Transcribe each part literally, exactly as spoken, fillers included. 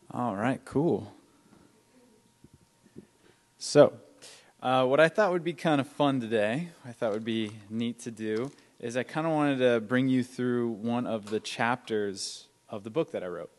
All right, cool. So, uh, what I thought would be kind of fun today, I thought would be neat to do, is I kind of wanted to bring you through one of the chapters of the book that I wrote.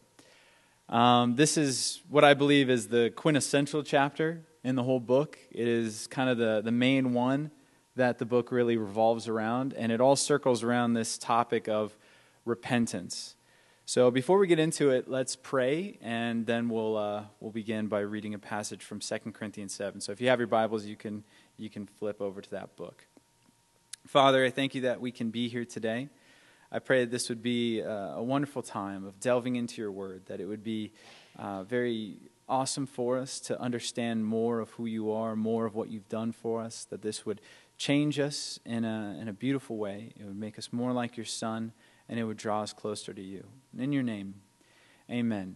Um, this is what I believe is the quintessential chapter in the whole book. It is kind of the, the main one that the book really revolves around, and it all circles around this topic of repentance. So before we get into it, let's pray, and then we'll uh, we'll begin by reading a passage from Second Corinthians seven. So if you have your Bibles, you can you can flip over to that book. Father, I thank you that we can be here today. I pray that this would be uh, a wonderful time of delving into your word, that it would be uh, very awesome for us to understand more of who you are, more of what you've done for us, that this would change us in a in a beautiful way. It would make us more like your Son, and it would draw us closer to you. In your name, amen.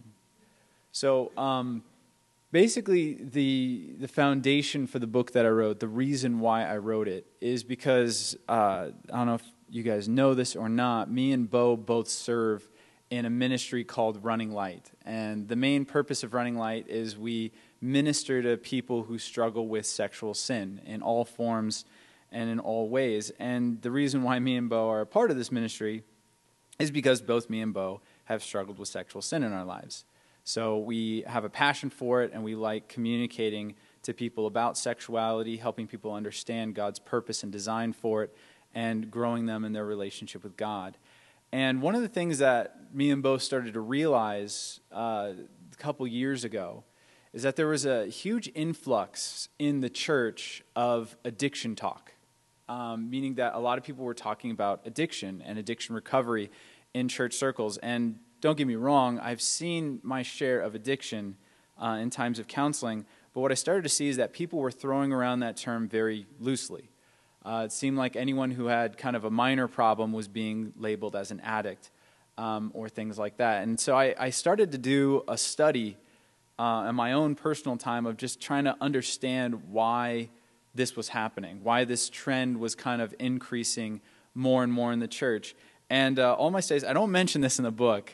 So, um, basically, the the foundation for the book that I wrote, the reason why I wrote it, is because, uh, I don't know if you guys know this or not, me and Bo both serve in a ministry called Running Light. And the main purpose of Running Light is we minister to people who struggle with sexual sin in all forms and in all ways. And the reason why me and Bo are a part of this ministry is because both me and Bo have struggled with sexual sin in our lives. So we have a passion for it, and we like communicating to people about sexuality, helping people understand God's purpose and design for it, and growing them in their relationship with God. And one of the things that me and Bo started to realize uh, a couple years ago is that there was a huge influx in the church of addiction talk. Um, meaning that a lot of people were talking about addiction and addiction recovery in church circles. And don't get me wrong, I've seen my share of addiction uh, in times of counseling, but what I started to see is that people were throwing around that term very loosely. Uh, it seemed like anyone who had kind of a minor problem was being labeled as an addict um, or things like that. And so I, I started to do a study uh, in my own personal time of just trying to understand why this was happening, why this trend was kind of increasing more and more in the church. And uh, all my studies, I don't mention this in the book,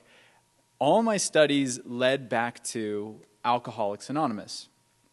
all my studies led back to Alcoholics Anonymous.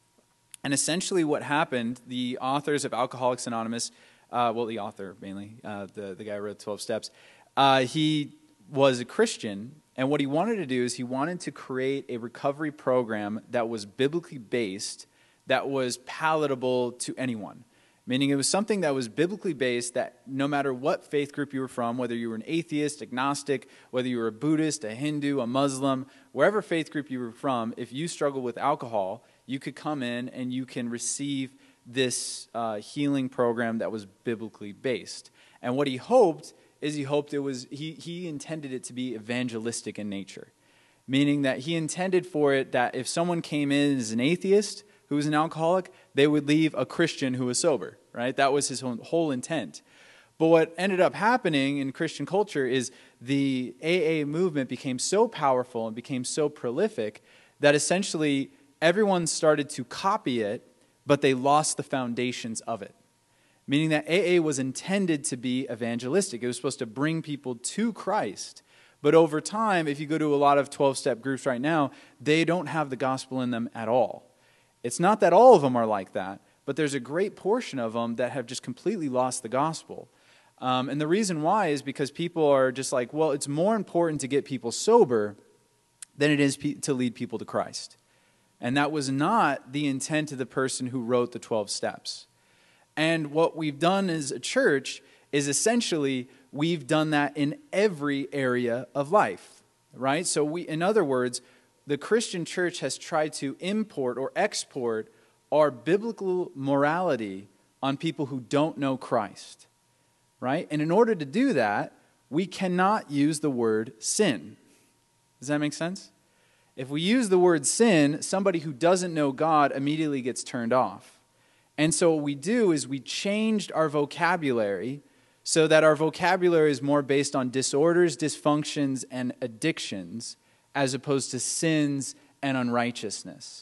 And essentially what happened, the authors of Alcoholics Anonymous, uh, well, the author mainly, uh, the, the guy who wrote twelve Steps, uh, he was a Christian, and what he wanted to do is he wanted to create a recovery program that was biblically based, that was palatable to anyone. Meaning it was something that was biblically based, that no matter what faith group you were from, whether you were an atheist, agnostic, whether you were a Buddhist, a Hindu, a Muslim, wherever faith group you were from, if you struggle with alcohol, you could come in and you can receive this uh, healing program that was biblically based. And what he hoped is he hoped it was, he, he intended it to be evangelistic in nature. Meaning that he intended for it that if someone came in as an atheist who was an alcoholic, they would leave a Christian who was sober, right? That was his whole intent. But what ended up happening in Christian culture is the A A movement became so powerful and became so prolific that essentially everyone started to copy it, but they lost the foundations of it. Meaning that A A was intended to be evangelistic. It was supposed to bring people to Christ. But over time, if you go to a lot of twelve-step groups right now, they don't have the gospel in them at all. It's not that all of them are like that, but there's a great portion of them that have just completely lost the gospel. Um, and the reason why is because people are just like, well, it's more important to get people sober than it is pe- to lead people to Christ. And that was not the intent of the person who wrote the twelve Steps. And what we've done as a church is essentially we've done that in every area of life, right? So we, in other words, the Christian church has tried to import or export our biblical morality on people who don't know Christ, right? And in order to do that, we cannot use the word sin. Does that make sense? If we use the word sin, somebody who doesn't know God immediately gets turned off. And so what we do is we changed our vocabulary so that our vocabulary is more based on disorders, dysfunctions, and addictions, as opposed to sins and unrighteousness.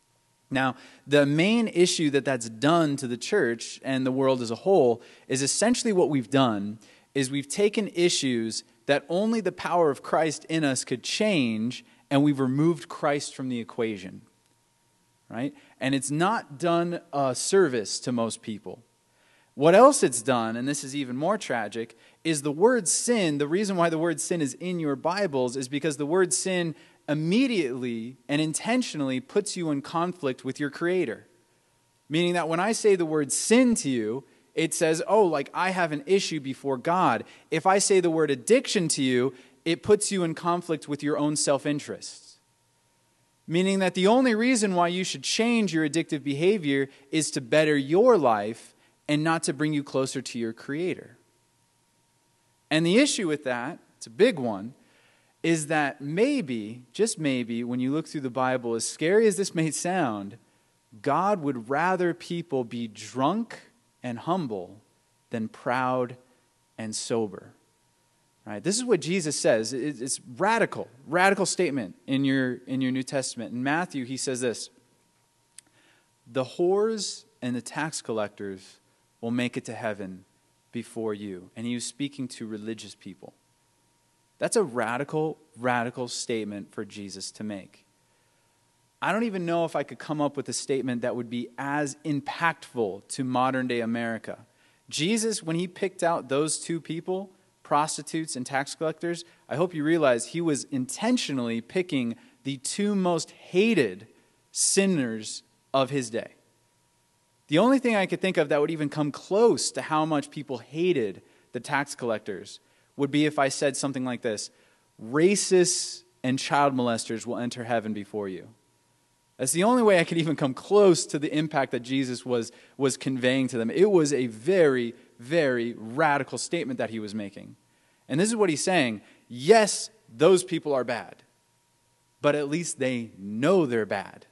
Now, the main issue that that's done to the church and the world as a whole is essentially what we've done is we've taken issues that only the power of Christ in us could change, and we've removed Christ from the equation, right? And it's not done a service to most people. What else it's done, and this is even more tragic, is the word sin. The reason why the word sin is in your Bibles is because the word sin immediately and intentionally puts you in conflict with your Creator. Meaning that when I say the word sin to you, it says, oh, like I have an issue before God. If I say the word addiction to you, it puts you in conflict with your own self-interest. Meaning that the only reason why you should change your addictive behavior is to better your life and not to bring you closer to your Creator. And the issue with that, it's a big one, is that maybe, just maybe, when you look through the Bible, as scary as this may sound, God would rather people be drunk and humble than proud and sober. Right? This is what Jesus says. It's radical, radical statement in your, in your New Testament. In Matthew, he says this, the whores and the tax collectors will make it to heaven before you. And he was speaking to religious people. That's a radical, radical statement for Jesus to make. I don't even know if I could come up with a statement that would be as impactful to modern day America. Jesus, when he picked out those two people, prostitutes and tax collectors, I hope you realize he was intentionally picking the two most hated sinners of his day. The only thing I could think of that would even come close to how much people hated the tax collectors would be if I said something like this, racists and child molesters will enter heaven before you. That's the only way I could even come close to the impact that Jesus was, was conveying to them. It was a very, very radical statement that he was making. And this is what he's saying. Yes, those people are bad, but at least they know they're bad.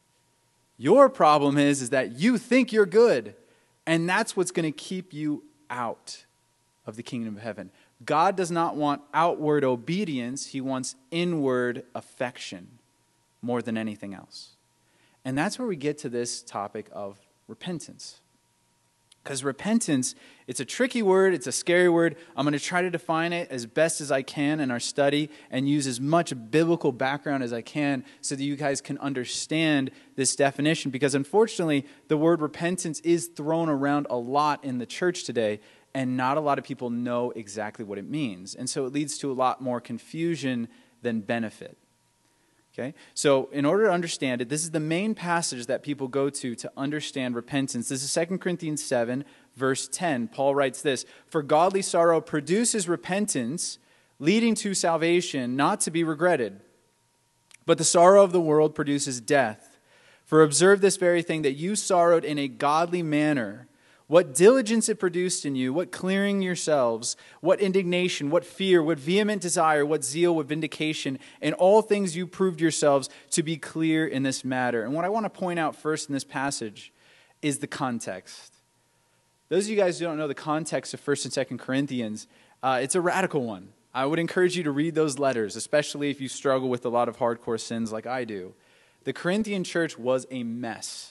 Your problem is, is that you think you're good, and that's what's going to keep you out of the kingdom of heaven. God does not want outward obedience. He wants inward affection more than anything else. And that's where we get to this topic of repentance. Because repentance, it's a tricky word, it's a scary word. I'm going to try to define it as best as I can in our study and use as much biblical background as I can so that you guys can understand this definition. Because unfortunately, the word repentance is thrown around a lot in the church today, and not a lot of people know exactly what it means. And so it leads to a lot more confusion than benefit. Okay? So in order to understand it, this is the main passage that people go to to understand repentance. This is Second Corinthians seven, verse ten. Paul writes this, "For godly sorrow produces repentance, leading to salvation, not to be regretted. But the sorrow of the world produces death. For observe this very thing, that you sorrowed in a godly manner. What diligence it produced in you, what clearing yourselves, what indignation, what fear, what vehement desire, what zeal, what vindication. In all things you proved yourselves to be clear in this matter." And what I want to point out first in this passage is the context. Those of you guys who don't know the context of First and Second Corinthians, uh, it's a radical one. I would encourage you to read those letters, especially if you struggle with a lot of hardcore sins like I do. The Corinthian church was a mess.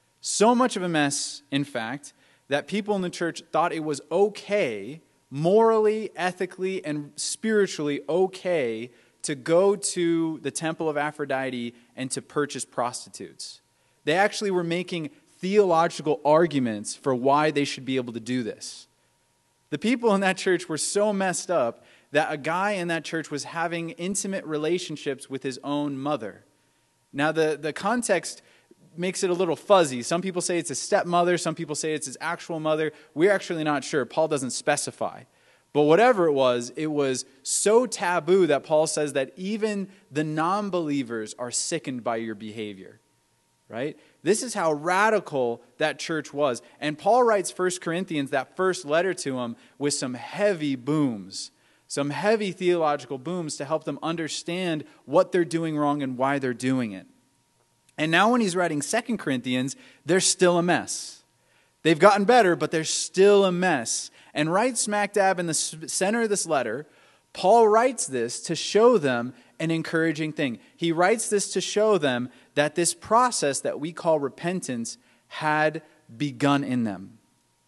So much of a mess, in fact, that people in the church thought it was okay, morally, ethically, and spiritually okay, to go to the temple of Aphrodite and to purchase prostitutes. They actually were making theological arguments for why they should be able to do this. The people in that church were so messed up that a guy in that church was having intimate relationships with his own mother. Now, the, the context makes it a little fuzzy. Some people say it's his stepmother. Some people say it's his actual mother. We're actually not sure. Paul doesn't specify. But whatever it was, it was so taboo that Paul says that even the non-believers are sickened by your behavior. Right? This is how radical that church was. And Paul writes First Corinthians, that first letter to them, with some heavy booms. Some heavy theological booms to help them understand what they're doing wrong and why they're doing it. And now when he's writing Second Corinthians, they're still a mess. They've gotten better, but they're still a mess. And right smack dab in the center of this letter, Paul writes this to show them an encouraging thing. He writes this to show them that this process that we call repentance had begun in them.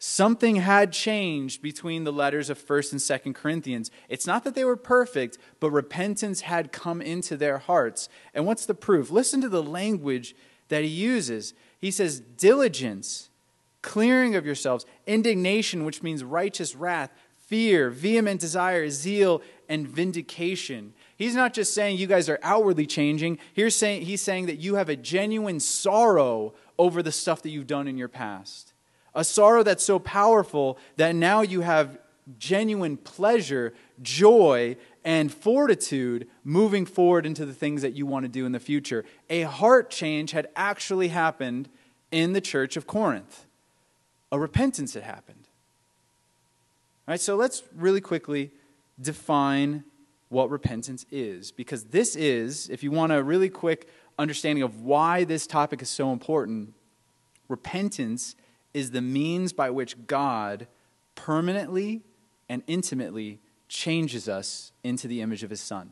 Something had changed between the letters of First and Second Corinthians. It's not that they were perfect, but repentance had come into their hearts. And what's the proof? Listen to the language that he uses. He says, diligence, clearing of yourselves, indignation, which means righteous wrath, fear, vehement desire, zeal, and vindication. He's not just saying you guys are outwardly changing. He's saying, he's saying that you have a genuine sorrow over the stuff that you've done in your past. A sorrow that's so powerful that now you have genuine pleasure, joy, and fortitude moving forward into the things that you want to do in the future. A heart change had actually happened in the church of Corinth. A repentance had happened. All right, so let's really quickly define what repentance is, because this is, if you want a really quick understanding of why this topic is so important, repentance is the means by which God permanently and intimately changes us into the image of his Son.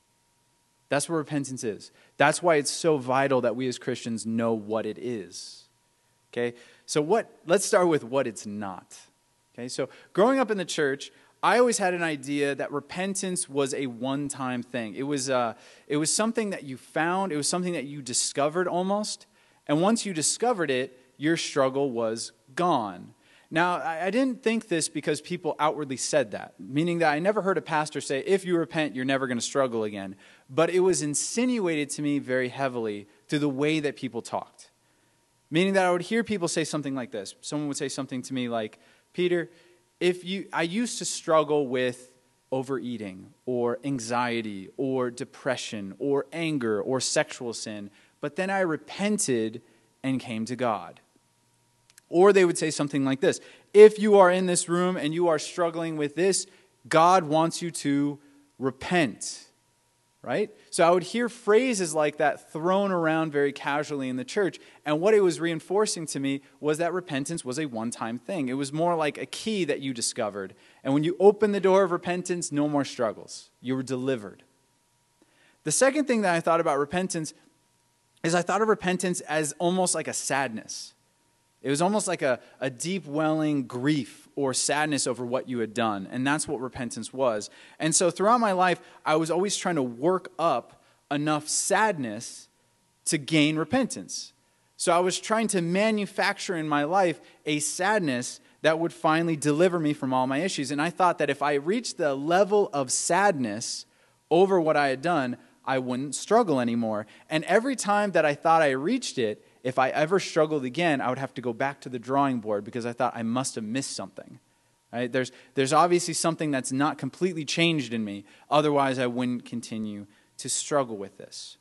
That's what repentance is. That's why it's so vital that we as Christians know what it is. Okay? So what? Let's start with what it's not. Okay? So growing up in the church, I always had an idea that repentance was a one-time thing. It was uh, it was something that you found. It was something that you discovered almost. And once you discovered it, your struggle was gone. Now, I didn't think this because people outwardly said that, meaning that I never heard a pastor say, if you repent, you're never going to struggle again. But it was insinuated to me very heavily through the way that people talked. Meaning that I would hear people say something like this. Someone would say something to me like, Peter, if you, I used to struggle with overeating or anxiety or depression or anger or sexual sin, but then I repented and came to God. Or they would say something like this: if you are in this room and you are struggling with this, God wants you to repent, right? So I would hear phrases like that thrown around very casually in the church, and what it was reinforcing to me was that repentance was a one-time thing. It was more like a key that you discovered, and when you open the door of repentance, no more struggles. You were delivered. The second thing that I thought about repentance is I thought of repentance as almost like a sadness. It was almost like a, a deep welling grief or sadness over what you had done. And that's what repentance was. And so throughout my life, I was always trying to work up enough sadness to gain repentance. So I was trying to manufacture in my life a sadness that would finally deliver me from all my issues. And I thought that if I reached the level of sadness over what I had done, I wouldn't struggle anymore. And every time that I thought I reached it, if I ever struggled again, I would have to go back to the drawing board because I thought I must have missed something. Right? There's, there's obviously something that's not completely changed in me. Otherwise, I wouldn't continue to struggle with this.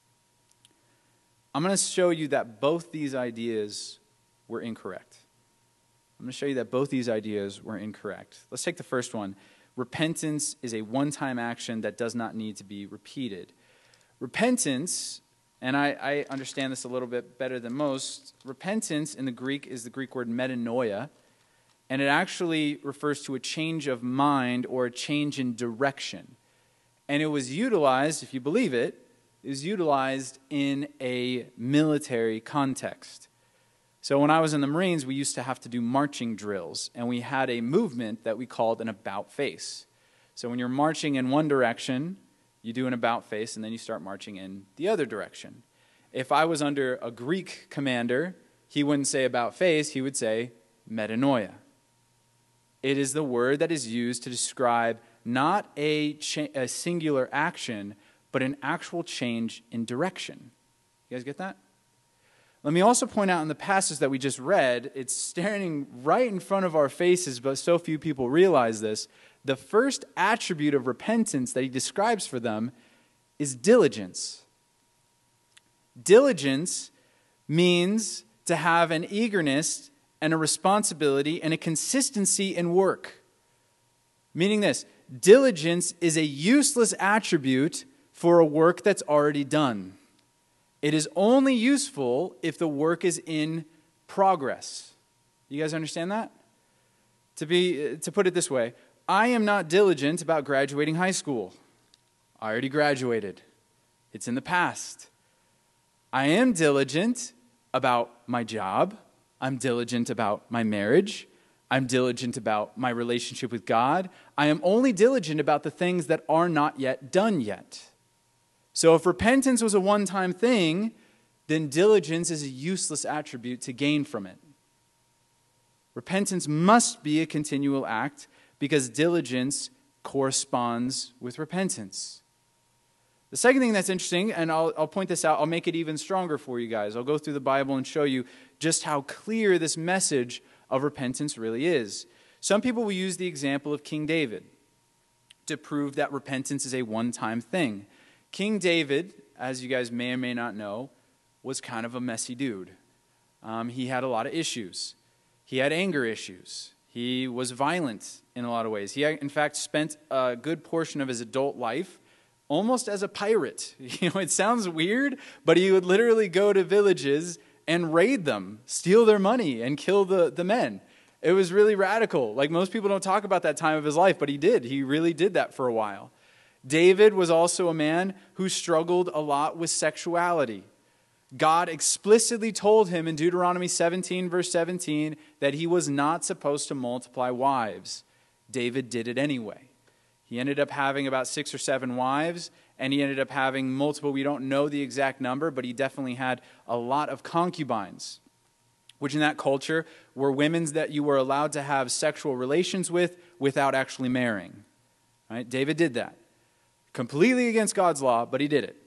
I'm going to show you that both these ideas were incorrect. I'm going to show you that both these ideas were incorrect. Let's take the first one. Repentance is a one-time action that does not need to be repeated. Repentance, and I, I understand this a little bit better than most, repentance in the Greek is the Greek word metanoia, and it actually refers to a change of mind or a change in direction. And it was utilized, if you believe it, it was utilized in a military context. So when I was in the Marines, we used to have to do marching drills, and we had a movement that we called an about face. So when you're marching in one direction, you do an about face, and then you start marching in the other direction. If I was under a Greek commander, he wouldn't say about face, he would say metanoia. It is the word that is used to describe not a, cha- a singular action, but an actual change in direction. You guys get that? Let me also point out in the passage that we just read, it's staring right in front of our faces, but so few people realize this. The first attribute of repentance that he describes for them is diligence. Diligence means to have an eagerness and a responsibility and a consistency in work. Meaning this, diligence is a useless attribute for a work that's already done. It is only useful if the work is in progress. You guys understand that? To be, to put it this way, I am not diligent about graduating high school. I already graduated. It's in the past. I am diligent about my job. I'm diligent about my marriage. I'm diligent about my relationship with God. I am only diligent about the things that are not yet done yet. So if repentance was a one-time thing, then diligence is a useless attribute to gain from it. Repentance must be a continual act because diligence corresponds with repentance. The second thing that's interesting, and I'll, I'll point this out, I'll make it even stronger for you guys. I'll go through the Bible and show you just how clear this message of repentance really is. Some people will use the example of King David to prove that repentance is a one-time thing. King David, as you guys may or may not know, was kind of a messy dude. Um, he had a lot of issues. He had anger issues. He was violent in a lot of ways. He, in fact, spent a good portion of his adult life almost as a pirate. You know, it sounds weird, but he would literally go to villages and raid them, steal their money, and kill the, the men. It was really radical. Like, most people don't talk about that time of his life, but he did. He really did that for a while. David was also a man who struggled a lot with sexuality. God explicitly told him in Deuteronomy seventeen, verse seventeen, that he was not supposed to multiply wives. David did it anyway. He ended up having about six or seven wives, and he ended up having multiple, we don't know the exact number, but he definitely had a lot of concubines, which in that culture were women that you were allowed to have sexual relations with without actually marrying. Right? David did that. Completely against God's law, but he did it.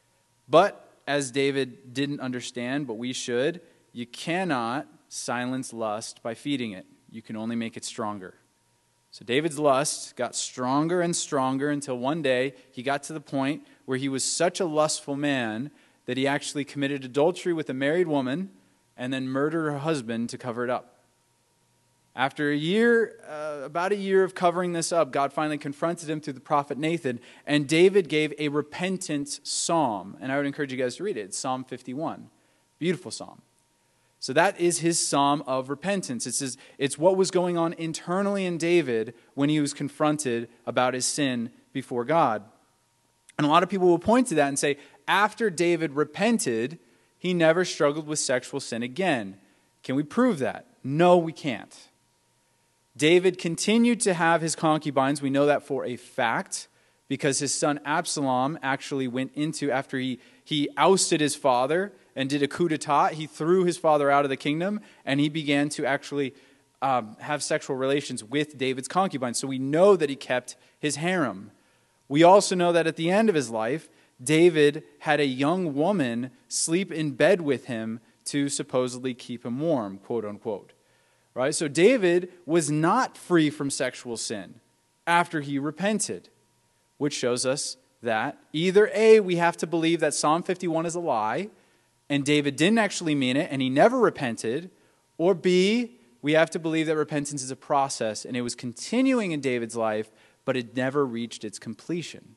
But as David didn't understand, but we should, you cannot silence lust by feeding it. You can only make it stronger. So David's lust got stronger and stronger until one day he got to the point where he was such a lustful man that he actually committed adultery with a married woman and then murdered her husband to cover it up. After a year, uh, about a year of covering this up, God finally confronted him through the prophet Nathan, and David gave a repentance psalm. And I would encourage you guys to read it. It's Psalm fifty-one. Beautiful psalm. So that is his psalm of repentance. It's, his, it's what was going on internally in David when he was confronted about his sin before God. And a lot of people will point to that and say, after David repented, he never struggled with sexual sin again. Can we prove that? No, we can't. David continued to have his concubines. We know that for a fact because his son Absalom actually went into, after he, he ousted his father and did a coup d'etat, he threw his father out of the kingdom and he began to actually um, have sexual relations with David's concubines. So we know that he kept his harem. We also know that at the end of his life, David had a young woman sleep in bed with him to supposedly keep him warm, quote unquote. Right? So David was not free from sexual sin after he repented, which shows us that either A, we have to believe that Psalm fifty-one is a lie, and David didn't actually mean it, and he never repented, or B, we have to believe that repentance is a process, and it was continuing in David's life, but it never reached its completion.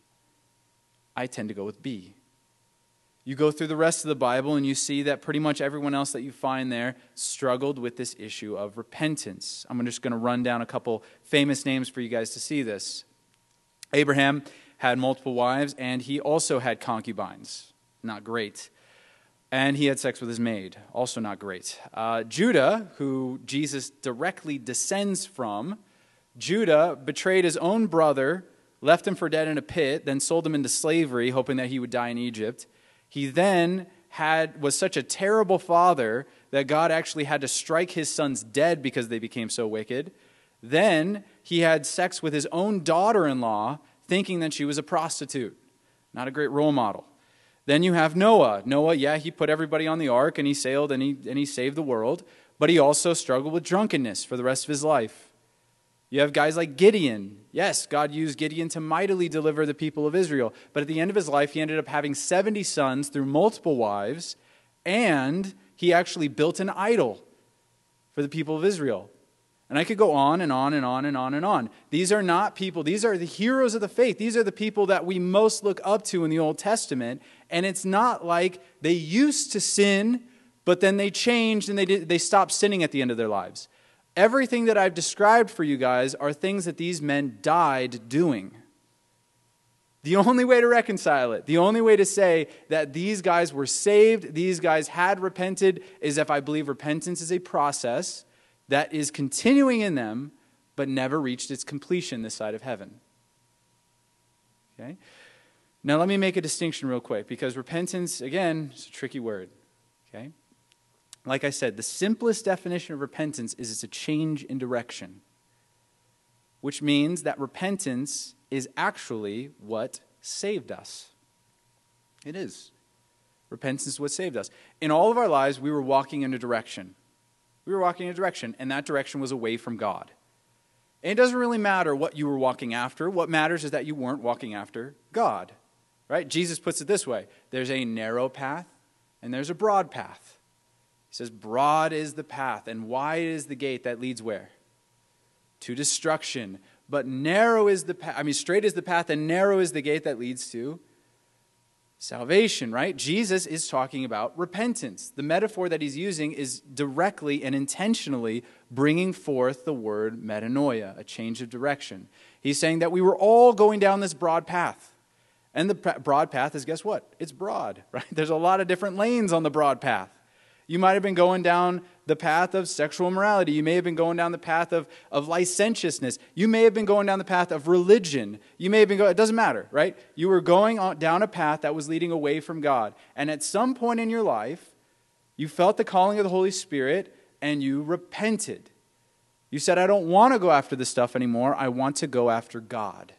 I tend to go with B. You go through the rest of the Bible and you see that pretty much everyone else that you find there struggled with this issue of repentance. I'm just going to run down a couple famous names for you guys to see this. Abraham had multiple wives and he also had concubines. Not great. And he had sex with his maid. Also not great. Uh, Judah, who Jesus directly descends from, Judah betrayed his own brother, left him for dead in a pit, then sold him into slavery, hoping that he would die in Egypt. He then had was such a terrible father that God actually had to strike his sons dead because they became so wicked. Then he had sex with his own daughter-in-law, thinking that she was a prostitute. Not a great role model. Then you have Noah. Noah, yeah, he put everybody on the ark and he sailed and he, and he saved the world, but he also struggled with drunkenness for the rest of his life. You have guys like Gideon. Yes, God used Gideon to mightily deliver the people of Israel. But at the end of his life, he ended up having seventy sons through multiple wives, and he actually built an idol for the people of Israel. And I could go on and on and on and on and on. These are not people, these are the heroes of the faith. These are the people that we most look up to in the Old Testament. And it's not like they used to sin, but then they changed and they did, they stopped sinning at the end of their lives. Everything that I've described for you guys are things that these men died doing. The only way to reconcile it, the only way to say that these guys were saved, these guys had repented, is if I believe repentance is a process. that is continuing in them, but never reached its completion this side of heaven. Okay? Now let me make a distinction real quick, because repentance, again, is a tricky word. Okay? Like I said, the simplest definition of repentance is it's a change in direction, which means that repentance is actually what saved us. It is. Repentance is what saved us. In all of our lives, we were walking in a direction. We were walking in a direction, and that direction was away from God. And it doesn't really matter what you were walking after. What matters is that you weren't walking after God. Right? Jesus puts it this way. There's a narrow path, and there's a broad path. He says, broad is the path, and wide is the gate that leads where? To destruction. But narrow is the path, I mean, straight is the path, and narrow is the gate that leads to salvation, right? Jesus is talking about repentance. The metaphor that he's using is directly and intentionally bringing forth the word metanoia, a change of direction. He's saying that we were all going down this broad path. And the broad path is, guess what? It's broad, right? There's a lot of different lanes on the broad path. You might have been going down the path of sexual immorality. You may have been going down the path of, of licentiousness. You may have been going down the path of religion. You may have been going, it doesn't matter, right? You were going on, down a path that was leading away from God. And at some point in your life, you felt the calling of the Holy Spirit and you repented. You said, I don't want to go after this stuff anymore. I want to go after God.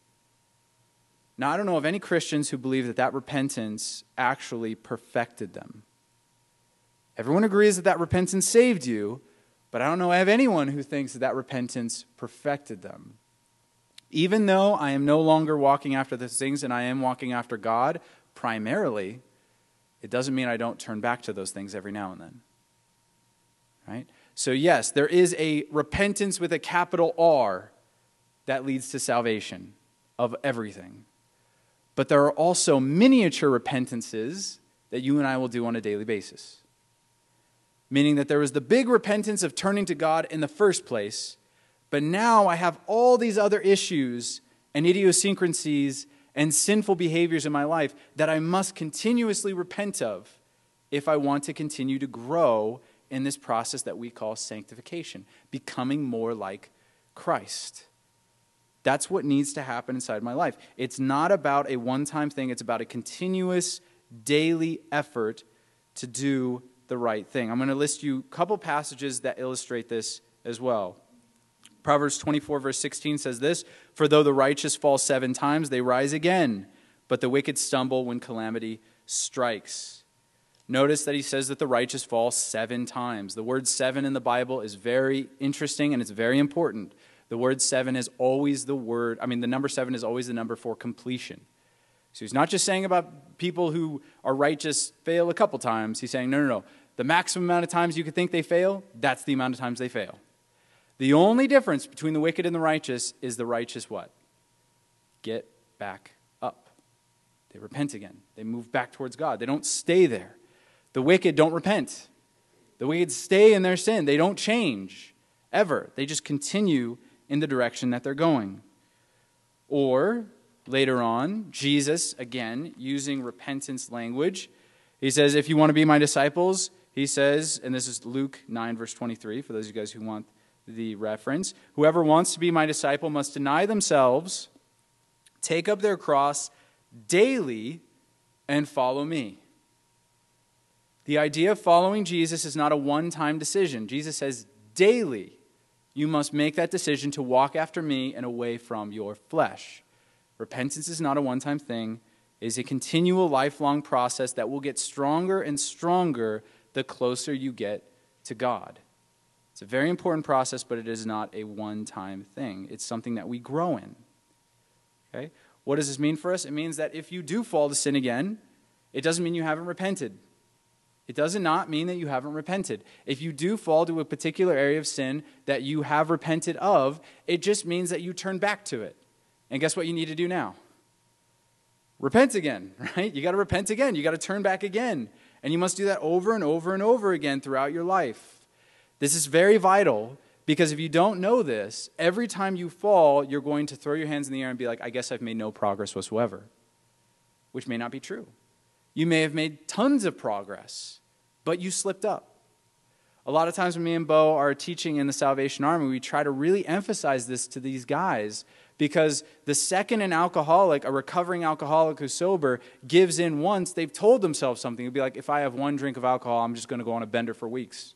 Now, I don't know of any Christians who believe that that repentance actually perfected them. Everyone agrees that that repentance saved you, but I don't know of anyone who thinks that that repentance perfected them. Even though I am no longer walking after those things and I am walking after God primarily, it doesn't mean I don't turn back to those things every now and then. Right? So yes, there is a repentance with a capital R that leads to salvation of everything. But there are also miniature repentances that you and I will do on a daily basis. Meaning that there was the big repentance of turning to God in the first place, but now I have all these other issues and idiosyncrasies and sinful behaviors in my life that I must continuously repent of if I want to continue to grow in this process that we call sanctification, becoming more like Christ. That's what needs to happen inside my life. It's not about a one-time thing. It's about a continuous daily effort to do the right thing. I'm going to list you a couple passages that illustrate this as well. Proverbs twenty-four verse sixteen says this, "For though the righteous fall seven times, they rise again, but the wicked stumble when calamity strikes." Notice that he says that the righteous fall seven times. The word seven in the Bible is very interesting and it's very important. The word seven is always the word, I mean the number seven is always the number for completion. So he's not just saying about people who are righteous fail a couple times. He's saying, no, no, no. The maximum amount of times you could think they fail, that's the amount of times they fail. The only difference between the wicked and the righteous is the righteous what? Get back up. They repent again. They move back towards God. They don't stay there. The wicked don't repent. The wicked stay in their sin. They don't change ever. They just continue in the direction that they're going. Or later on, Jesus, again, using repentance language, he says, if you want to be my disciples, he says, and this is Luke nine, verse twenty-three, for those of you guys who want the reference, whoever wants to be my disciple must deny themselves, take up their cross daily, and follow me. The idea of following Jesus is not a one-time decision. Jesus says daily, you must make that decision to walk after me and away from your flesh. Repentance is not a one-time thing. It is a continual, lifelong process that will get stronger and stronger the closer you get to God. It's a very important process, but it is not a one-time thing. It's something that we grow in. Okay? What does this mean for us? It means that if you do fall to sin again, it doesn't mean you haven't repented. It does not mean that you haven't repented. If you do fall to a particular area of sin that you have repented of, it just means that you turn back to it. And guess what you need to do now? Repent again, right? You got to repent again. You got to turn back again. And you must do that over and over and over again throughout your life. This is very vital because if you don't know this, every time you fall, you're going to throw your hands in the air and be like, I guess I've made no progress whatsoever, which may not be true. You may have made tons of progress, but you slipped up. A lot of times when me and Bo are teaching in the Salvation Army, we try to really emphasize this to these guys, because the second an alcoholic, a recovering alcoholic who's sober, gives in once, they've told themselves something. It'd be like, if I have one drink of alcohol, I'm just going to go on a bender for weeks.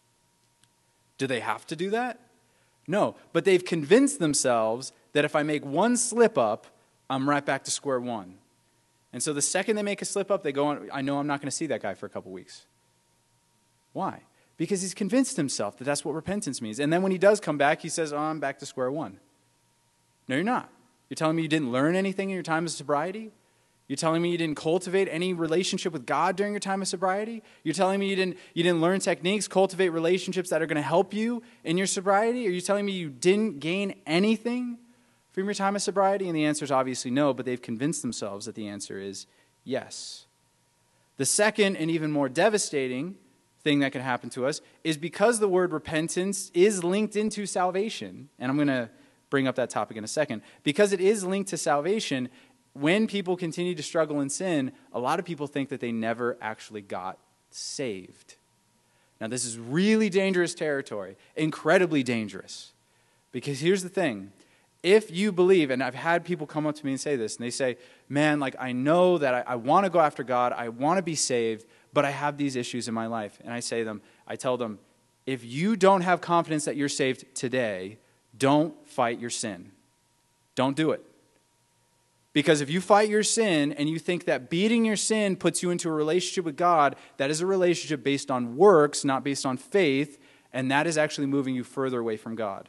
Do they have to do that? No, but they've convinced themselves that if I make one slip up, I'm right back to square one. And so the second they make a slip up, they go on, I know I'm not going to see that guy for a couple weeks. Why? Because he's convinced himself that that's what repentance means. And then when he does come back, he says, oh, I'm back to square one. No, you're not. You're telling me you didn't learn anything in your time of sobriety? You're telling me you didn't cultivate any relationship with God during your time of sobriety? You're telling me you didn't, you didn't learn techniques, cultivate relationships that are going to help you in your sobriety? Are you telling me you didn't gain anything from your time of sobriety? And the answer is obviously no, but they've convinced themselves that the answer is yes. The second and even more devastating thing that can happen to us is because the word repentance is linked into salvation, and I'm going to bring up that topic in a second. Because it is linked to salvation, when people continue to struggle in sin, a lot of people think that they never actually got saved. Now, this is really dangerous territory, incredibly dangerous. Because here's the thing. If you believe, and I've had people come up to me and say this, and they say, man, like I know that I, I want to go after God, I want to be saved, but I have these issues in my life. And I say to them, I tell them, if you don't have confidence that you're saved today, don't fight your sin. Don't do it. Because if you fight your sin and you think that beating your sin puts you into a relationship with God, that is a relationship based on works, not based on faith, and that is actually moving you further away from God.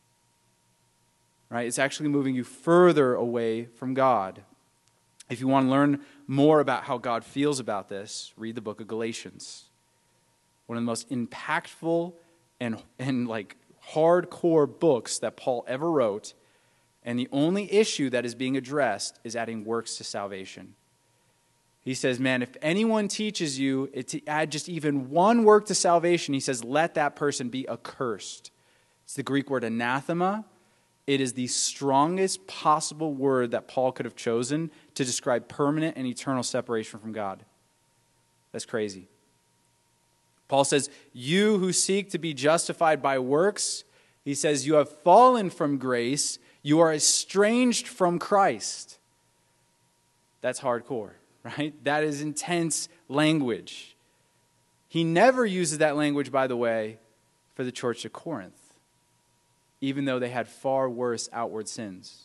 Right? It's actually moving you further away from God. If you want to learn more about how God feels about this, read the book of Galatians. One of the most impactful and, and like hardcore books that Paul ever wrote, and the only issue that is being addressed is adding works to salvation. He says, man, if anyone teaches you to add just even one work to salvation, he says, let that person be accursed. It's the Greek word anathema. It is the strongest possible word that Paul could have chosen to describe permanent and eternal separation from God. That's crazy. Paul says, you who seek to be justified by works, he says, you have fallen from grace, you are estranged from Christ. That's hardcore, right? That is intense language. He never uses that language, by the way, for the church of Corinth, even though they had far worse outward sins.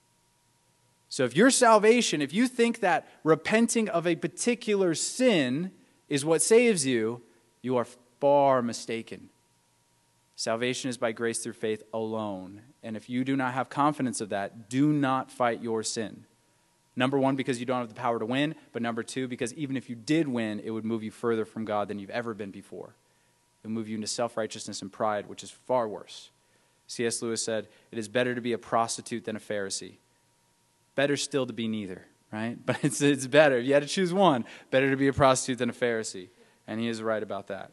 So if your salvation, if you think that repenting of a particular sin is what saves you, you are far mistaken. Salvation is by grace through faith alone. And if you do not have confidence of that, do not fight your sin. Number one, because you don't have the power to win. But number two, because even if you did win, it would move you further from God than you've ever been before. It would move you into self-righteousness and pride, which is far worse. C S Lewis said, it is better to be a prostitute than a Pharisee. Better still to be neither, right? But it's, it's better. If you had to choose one, better to be a prostitute than a Pharisee. And he is right about that.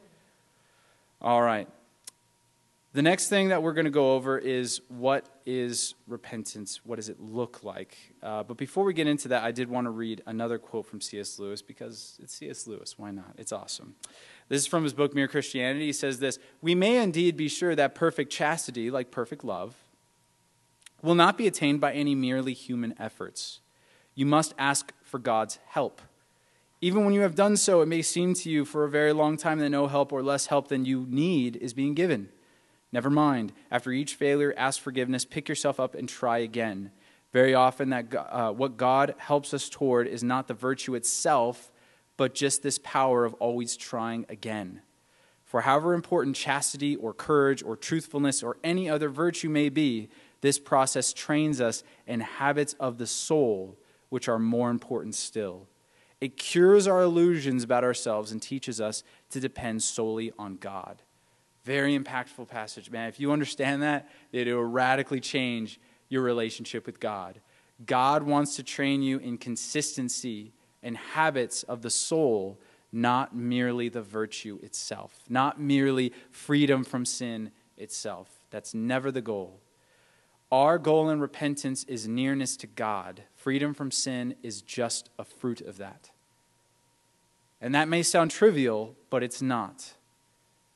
All right. The next thing that we're going to go over is what is repentance? What does it look like? Uh, but before we get into that, I did want to read another quote from C S Lewis because it's C S Lewis. Why not? It's awesome. This is from his book, Mere Christianity. He says this, we may indeed be sure that perfect chastity, like perfect love, will not be attained by any merely human efforts. You must ask for God's help. Even when you have done so, it may seem to you for a very long time that no help or less help than you need is being given. Never mind. After each failure, ask forgiveness, pick yourself up, and try again. Very often, that uh, what God helps us toward is not the virtue itself, but just this power of always trying again. For however important chastity or courage or truthfulness or any other virtue may be, this process trains us in habits of the soul, which are more important still. It cures our illusions about ourselves and teaches us to depend solely on God. Very impactful passage, man. If you understand that, it will radically change your relationship with God. God wants to train you in consistency and habits of the soul, not merely the virtue itself, not merely freedom from sin itself. That's never the goal. Our goal in repentance is nearness to God. Freedom from sin is just a fruit of that. And that may sound trivial, but it's not.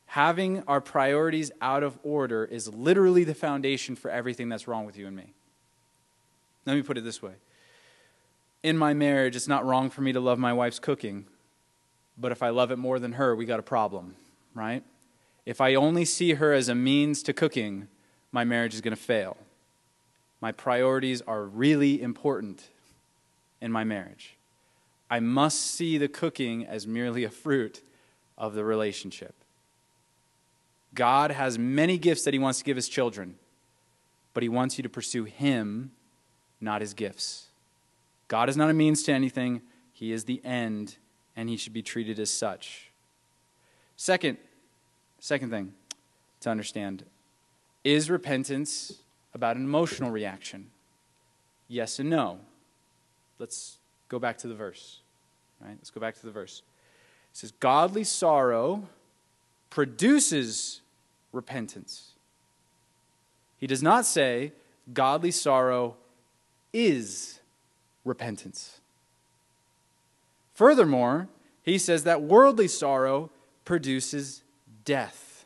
Having our priorities out of order is literally the foundation for everything that's wrong with you and me. Let me put it this way. In my marriage, it's not wrong for me to love my wife's cooking, but if I love it more than her, we got a problem, right? If I only see her as a means to cooking, my marriage is going to fail. My priorities are really important in my marriage. I must see the cooking as merely a fruit of the relationship. God has many gifts that he wants to give his children, but he wants you to pursue him, not his gifts. God is not a means to anything. He is the end, and he should be treated as such. Second, second thing to understand, is repentance about an emotional reaction? Yes and no. Let's go back to the verse. Right? Let's go back to the verse. It says, godly sorrow produces repentance. He does not say godly sorrow is repentance. Furthermore, he says that worldly sorrow produces death.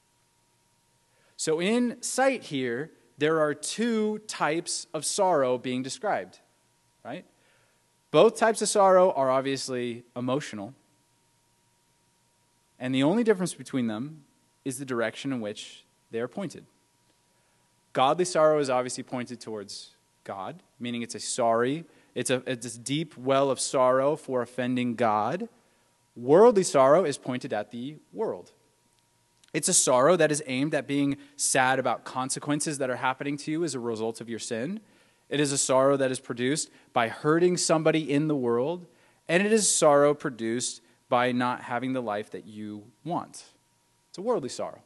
So in sight here, there are two types of sorrow being described, right? Both types of sorrow are obviously emotional. And the only difference between them is the direction in which they are pointed. Godly sorrow is obviously pointed towards God, meaning it's a sorry, it's a it's this deep well of sorrow for offending God. Worldly sorrow is pointed at the world. It's a sorrow that is aimed at being sad about consequences that are happening to you as a result of your sin. It is a sorrow that is produced by hurting somebody in the world, and it is sorrow produced by not having the life that you want. It's a worldly sorrow.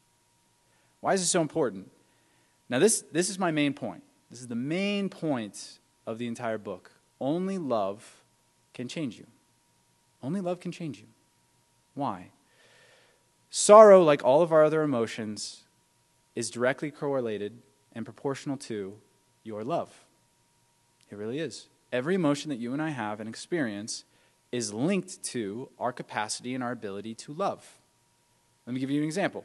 Why is it so important? Now, this, this is my main point. This is the main point of the entire book. Only love can change you. Only love can change you. Why? Sorrow, like all of our other emotions, is directly correlated and proportional to your love. It really is. Every emotion that you and I have and experience is linked to our capacity and our ability to love. Let me give you an example.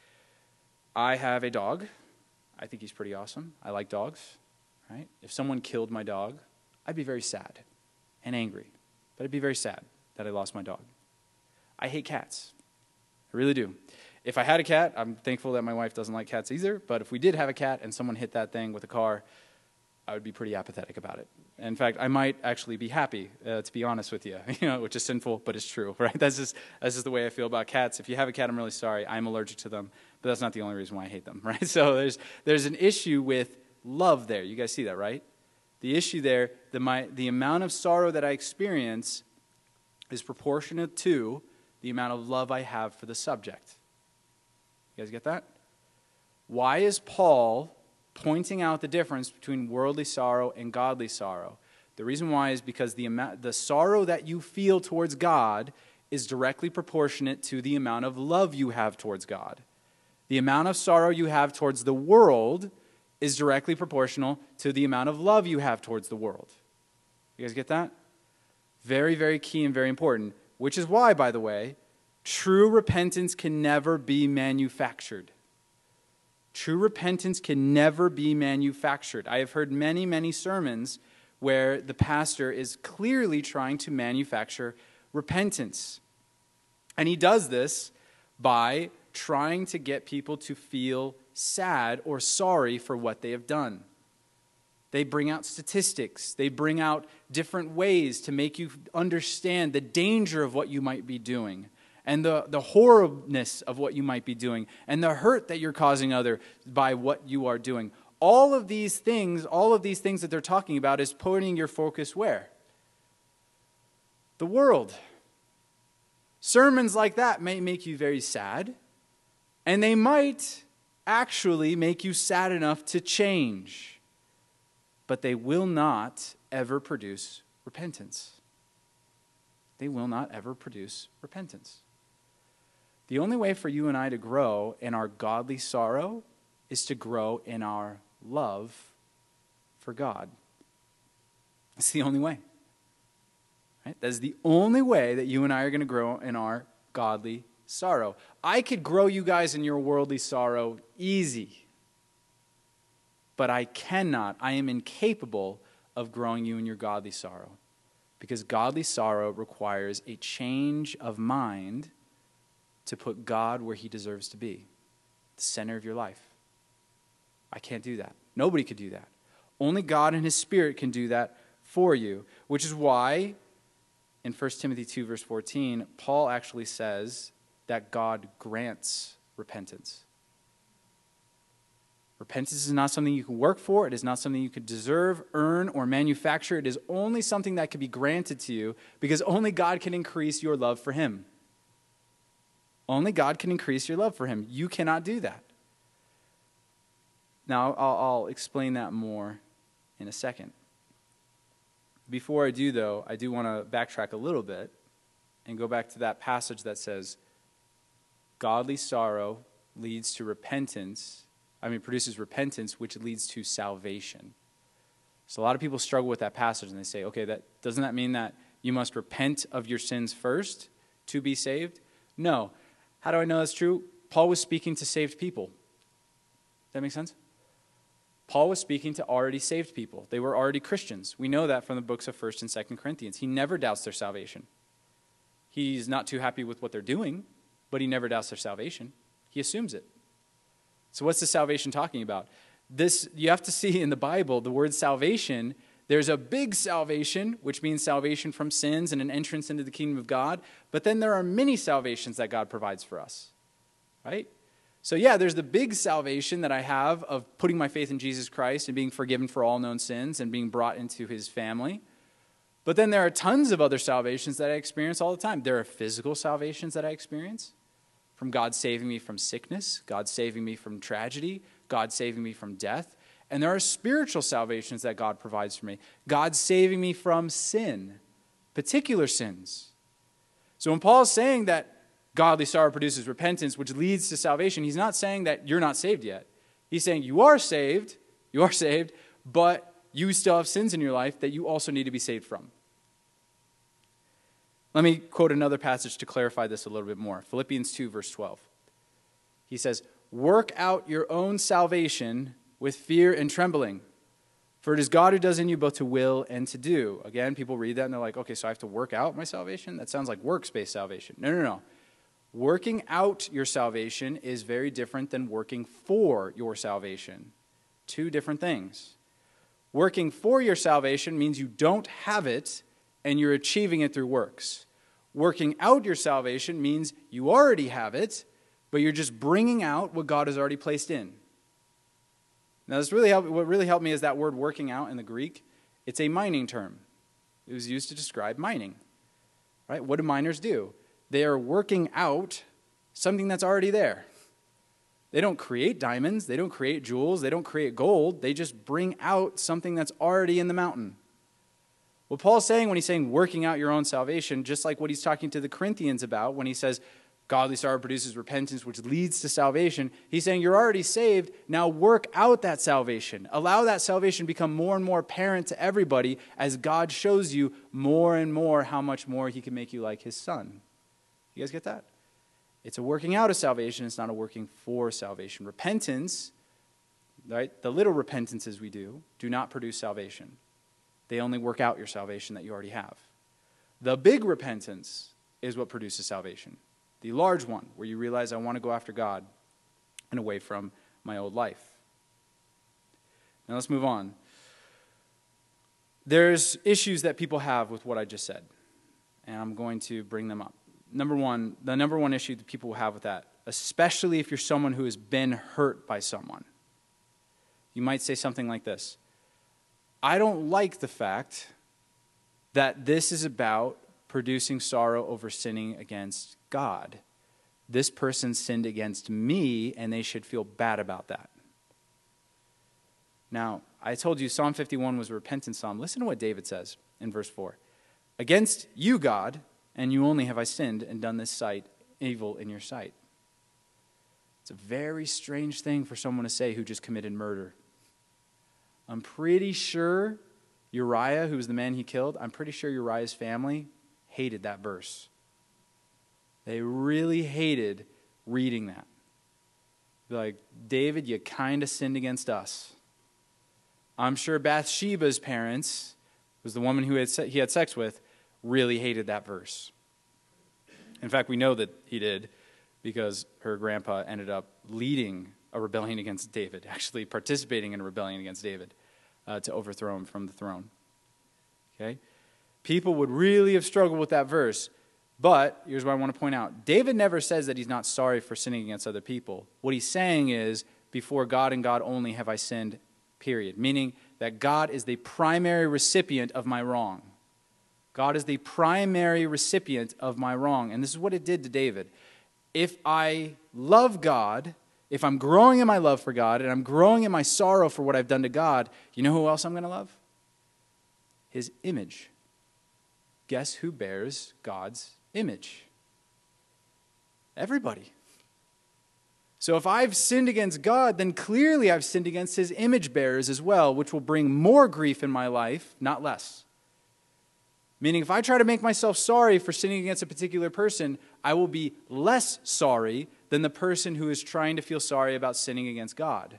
I have a dog. I think he's pretty awesome. I like dogs, right? If someone killed my dog, I'd be very sad and angry. But I'd be very sad that I lost my dog. I hate cats. I really do. If I had a cat, I'm thankful that my wife doesn't like cats either, but if we did have a cat and someone hit that thing with a car, I would be pretty apathetic about it. In fact, I might actually be happy, uh, to be honest with you, you know, which is sinful, but it's true, right? That's just, that's just the way I feel about cats. If you have a cat, I'm really sorry. I'm allergic to them, but that's not the only reason why I hate them, right? So there's there's an issue with love there. You guys see that, right? The issue there, the, my, the amount of sorrow that I experience is proportionate to the amount of love I have for the subject. You guys get that? Why is Paul pointing out the difference between worldly sorrow and godly sorrow? The reason why is because the amount, the sorrow that you feel towards God is directly proportionate to the amount of love you have towards God. The amount of sorrow you have towards the world is directly proportional to the amount of love you have towards the world. You guys get that? Very, very key and very important. Which is why, by the way, true repentance can never be manufactured. True repentance can never be manufactured. I have heard many, many sermons where the pastor is clearly trying to manufacture repentance. And he does this by trying to get people to feel sad or sorry for what they have done. They bring out statistics. They bring out different ways to make you understand the danger of what you might be doing, and the, the horribleness of what you might be doing, and the hurt that you're causing others by what you are doing. All of these things, all of these things that they're talking about is pointing your focus where? The world. Sermons like that may make you very sad, and they might actually make you sad enough to change, but they will not ever produce repentance. They will not ever produce repentance. The only way for you and I to grow in our godly sorrow is to grow in our love for God. It's the only way. Right? That is the only way that you and I are going to grow in our godly sorrow. I could grow you guys in your worldly sorrow easy, but I cannot, I am incapable of growing you in your godly sorrow, because godly sorrow requires a change of mind to put God where he deserves to be, the center of your life. I can't do that. Nobody could do that. Only God and his Spirit can do that for you, which is why in First Timothy two, verse fourteen, Paul actually says that God grants repentance. Repentance is not something you can work for. It is not something you could deserve, earn, or manufacture. It is only something that can be granted to you because only God can increase your love for him. Only God can increase your love for him. You cannot do that. Now, I'll, I'll explain that more in a second. Before I do, though, I do want to backtrack a little bit and go back to that passage that says, godly sorrow leads to repentance. I mean, produces repentance, which leads to salvation. So a lot of people struggle with that passage, and they say, okay, that doesn't that mean that you must repent of your sins first to be saved? No. How do I know that's true? Paul was speaking to saved people. Does that make sense? Paul was speaking to already saved people. They were already Christians. We know that from the books of First and Second Corinthians. He never doubts their salvation. He's not too happy with what they're doing, but he never doubts their salvation. He assumes it. So what's the salvation talking about? This, you have to see in the Bible, the word salvation, there's a big salvation, which means salvation from sins and an entrance into the kingdom of God. But then there are many salvations that God provides for us, right? So yeah, there's the big salvation that I have of putting my faith in Jesus Christ and being forgiven for all known sins and being brought into his family. But then there are tons of other salvations that I experience all the time. There are physical salvations that I experience, from God saving me from sickness, God saving me from tragedy, God saving me from death. And there are spiritual salvations that God provides for me. God saving me from sin, particular sins. So when Paul is saying that godly sorrow produces repentance, which leads to salvation, he's not saying that you're not saved yet. He's saying you are saved, you are saved, but you still have sins in your life that you also need to be saved from. Let me quote another passage to clarify this a little bit more. Philippians two, verse twelve. He says, "Work out your own salvation with fear and trembling, for it is God who does in you both to will and to do." Again, people read that and they're like, okay, so I have to work out my salvation? That sounds like works-based salvation. No, no, no. Working out your salvation is very different than working for your salvation. Two different things. Working for your salvation means you don't have it and you're achieving it through works. Working out your salvation means you already have it, but you're just bringing out what God has already placed in. Now, this really helped, what really helped me is that word working out in the Greek. It's a mining term. It was used to describe mining. Right? What do miners do? They are working out something that's already there. They don't create diamonds. They don't create jewels. They don't create gold. They just bring out something that's already in the mountain. What Paul's saying when he's saying working out your own salvation, just like what he's talking to the Corinthians about when he says godly sorrow produces repentance, which leads to salvation, he's saying you're already saved. Now work out that salvation. Allow that salvation become more and more apparent to everybody as God shows you more and more how much more he can make you like his son. You guys get that? It's a working out of salvation. It's not a working for salvation. Repentance, right? The little repentances we do, do not produce salvation. They only work out your salvation that you already have. The big repentance is what produces salvation. The large one, where you realize I want to go after God and away from my old life. Now let's move on. There's issues that people have with what I just said, and I'm going to bring them up. Number one, the number one issue that people have with that, especially if you're someone who has been hurt by someone, you might say something like this: I don't like the fact that this is about producing sorrow over sinning against God. This person sinned against me, and they should feel bad about that. Now, I told you Psalm fifty-one was a repentance psalm. Listen to what David says in verse four. "Against you, God, and you only have I sinned and done this sight, evil in your sight." It's a very strange thing for someone to say who just committed murder. I'm pretty sure Uriah, who was the man he killed, I'm pretty sure Uriah's family hated that verse. They really hated reading that. Like, David, you kind of sinned against us. I'm sure Bathsheba's parents, was the woman who had se- he had sex with, really hated that verse. In fact, we know that he did because her grandpa ended up leading a rebellion against David, actually participating in a rebellion against David uh, to overthrow him from the throne. Okay? People would really have struggled with that verse. But here's what I want to point out. David never says that he's not sorry for sinning against other people. What he's saying is, before God and God only have I sinned, period. Meaning that God is the primary recipient of my wrong. God is the primary recipient of my wrong. And this is what it did to David. If I love God, if I'm growing in my love for God, and I'm growing in my sorrow for what I've done to God, you know who else I'm going to love? His image. Guess who bears God's image? Everybody. So if I've sinned against God, then clearly I've sinned against his image bearers as well, which will bring more grief in my life, not less. Meaning if I try to make myself sorry for sinning against a particular person, I will be less sorry than the person who is trying to feel sorry about sinning against God.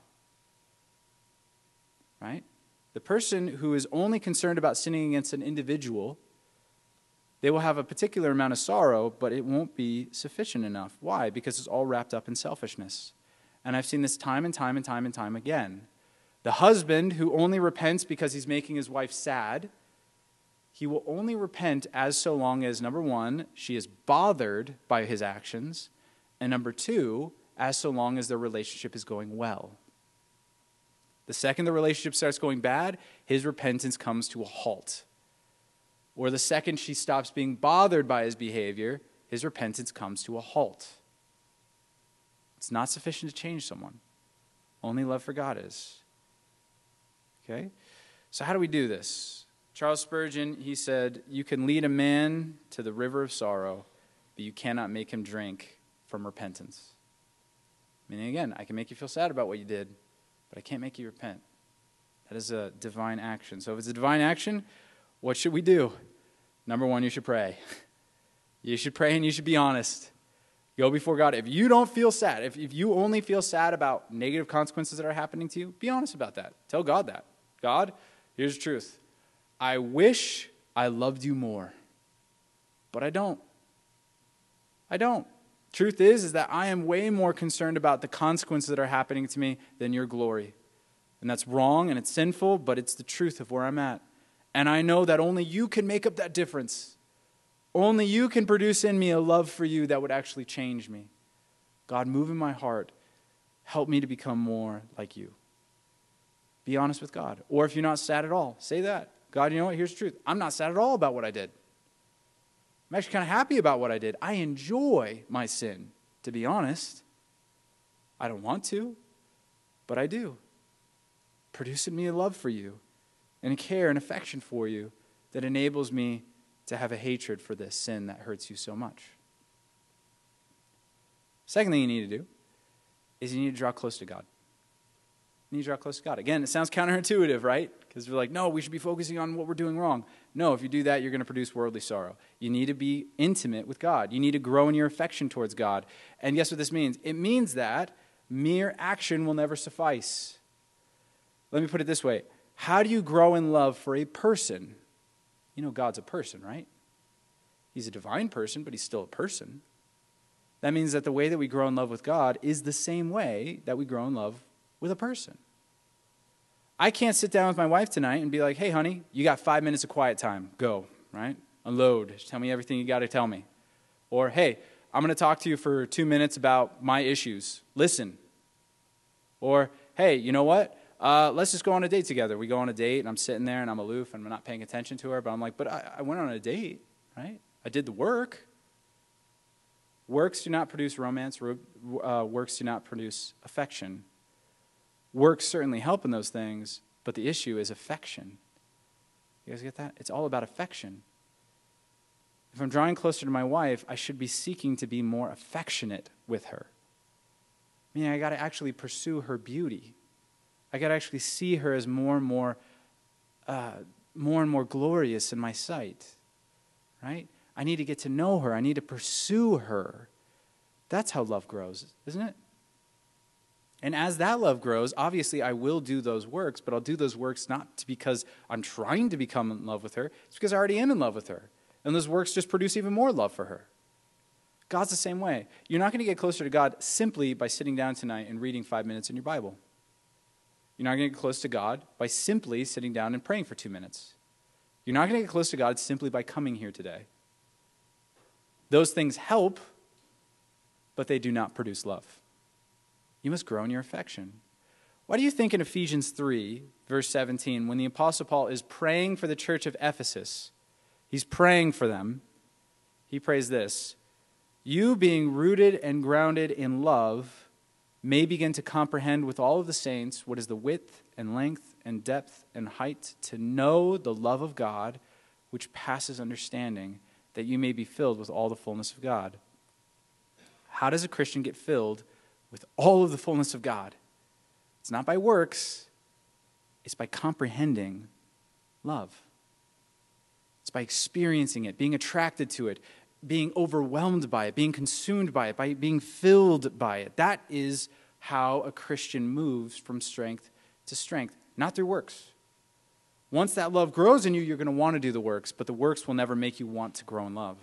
Right? The person who is only concerned about sinning against an individual, they will have a particular amount of sorrow, but it won't be sufficient enough. Why? Because it's all wrapped up in selfishness. And I've seen this time and time and time and time again. The husband who only repents because he's making his wife sad, he will only repent as so long as, number one, she is bothered by his actions, and number two, as so long as their relationship is going well. The second the relationship starts going bad, his repentance comes to a halt. Or the second she stops being bothered by his behavior, his repentance comes to a halt. It's not sufficient to change someone. Only love for God is. Okay? So how do we do this? Charles Spurgeon, he said, you can lead a man to the river of sorrow, but you cannot make him drink from repentance. Meaning, again, I can make you feel sad about what you did, but I can't make you repent. That is a divine action. So if it's a divine action, what should we do? Number one, you should pray. You should pray and you should be honest. Go before God. If you don't feel sad, if, if you only feel sad about negative consequences that are happening to you, be honest about that. Tell God that. God, here's the truth. I wish I loved you more, but I don't. I don't. Truth is, is that I am way more concerned about the consequences that are happening to me than your glory. And that's wrong and it's sinful, but it's the truth of where I'm at. And I know that only you can make up that difference. Only you can produce in me a love for you that would actually change me. God, move in my heart. Help me to become more like you. Be honest with God. Or if you're not sad at all, say that. God, you know what? Here's the truth. I'm not sad at all about what I did. I'm actually kind of happy about what I did. I enjoy my sin, to be honest. I don't want to, but I do. Produce in me a love for you and a care and affection for you that enables me to have a hatred for this sin that hurts you so much. Second thing you need to do is you need to draw close to God. You need to draw close to God. Again, it sounds counterintuitive, right? Because we're like, no, we should be focusing on what we're doing wrong. No, if you do that, you're going to produce worldly sorrow. You need to be intimate with God. You need to grow in your affection towards God. And guess what this means? It means that mere action will never suffice. Let me put it this way. How do you grow in love for a person? You know God's a person, right? He's a divine person, but he's still a person. That means that the way that we grow in love with God is the same way that we grow in love with a person. I can't sit down with my wife tonight and be like, hey, honey, you got five minutes of quiet time. Go, right? Unload. Just tell me everything you got to tell me. Or, hey, I'm going to talk to you for two minutes about my issues. Listen. Or, hey, you know what? Uh, let's just go on a date together. We go on a date, and I'm sitting there, and I'm aloof, and I'm not paying attention to her. But I'm like, but I, I went on a date, right? I did the work. Works do not produce romance. Uh, works do not produce affection. Works certainly help in those things, but the issue is affection. You guys get that? It's all about affection. If I'm drawing closer to my wife, I should be seeking to be more affectionate with her. Meaning I got to actually pursue her beauty. I got to actually see her as more and more, uh, more and more glorious in my sight, right? I need to get to know her. I need to pursue her. That's how love grows, isn't it? And as that love grows, obviously I will do those works, but I'll do those works not because I'm trying to become in love with her. It's because I already am in love with her. And those works just produce even more love for her. God's the same way. You're not going to get closer to God simply by sitting down tonight and reading five minutes in your Bible. You're not going to get close to God by simply sitting down and praying for two minutes. You're not going to get close to God simply by coming here today. Those things help, but they do not produce love. You must grow in your affection. Why do you think in Ephesians three, verse seventeen, when the Apostle Paul is praying for the church of Ephesus, he's praying for them, he prays this, "You being rooted and grounded in love may begin to comprehend with all of the saints what is the width and length and depth and height, to know the love of God, which passes understanding, that you may be filled with all the fullness of God." How does a Christian get filled with all of the fullness of God? It's not by works. It's by comprehending love. It's by experiencing it, being attracted to it, being overwhelmed by it, being consumed by it, by being filled by it. That is how a Christian moves from strength to strength, not through works. Once that love grows in you, you're going to want to do the works, but the works will never make you want to grow in love.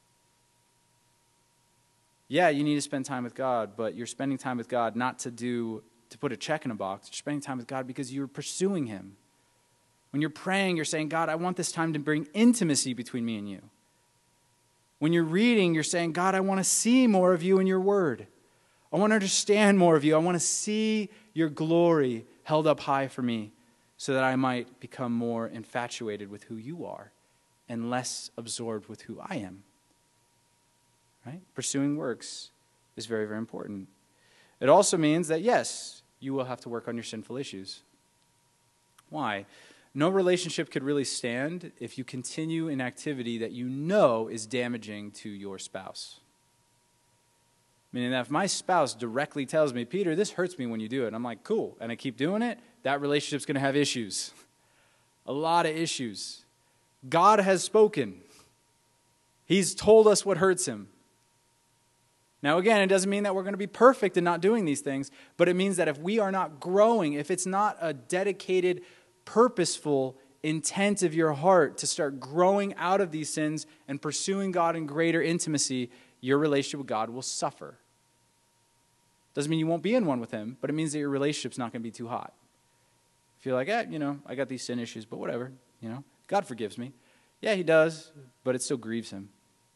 Yeah, you need to spend time with God, but you're spending time with God not to do to put a check in a box. You're spending time with God because you're pursuing him. When you're praying, you're saying, God, I want this time to bring intimacy between me and you. When you're reading, you're saying, God, I want to see more of you in your word. I want to understand more of you. I want to see your glory held up high for me so that I might become more infatuated with who you are and less absorbed with who I am. Right? Pursuing works is very, very important. It also means that, yes, you will have to work on your sinful issues. Why? No relationship could really stand if you continue in activity that you know is damaging to your spouse. Meaning that if my spouse directly tells me, Peter, this hurts me when you do it, and I'm like, cool, and I keep doing it, that relationship's going to have issues. A lot of issues. God has spoken. He's told us what hurts him. Now, again, it doesn't mean that we're going to be perfect in not doing these things, but it means that if we are not growing, if it's not a dedicated, purposeful intent of your heart to start growing out of these sins and pursuing God in greater intimacy, your relationship with God will suffer. Doesn't mean you won't be in one with him, but it means that your relationship's not going to be too hot. If you're like, eh, you know, I got these sin issues, but whatever, you know, God forgives me. Yeah, he does, but it still grieves him.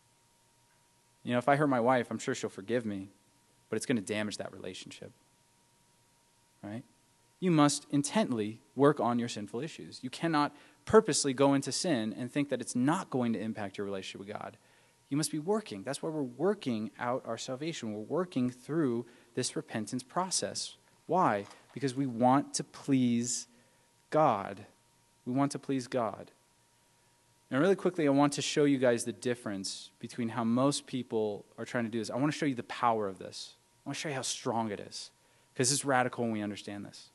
You know, if I hurt my wife, I'm sure she'll forgive me, but it's going to damage that relationship. Right? You must intently work on your sinful issues. You cannot purposely go into sin and think that it's not going to impact your relationship with God. You must be working. That's why we're working out our salvation. We're working through this repentance process. Why? Because we want to please God. We want to please God. Now, really quickly, I want to show you guys the difference between how most people are trying to do this. I want to show you the power of this. I want to show you how strong it is, because it's radical when we understand this.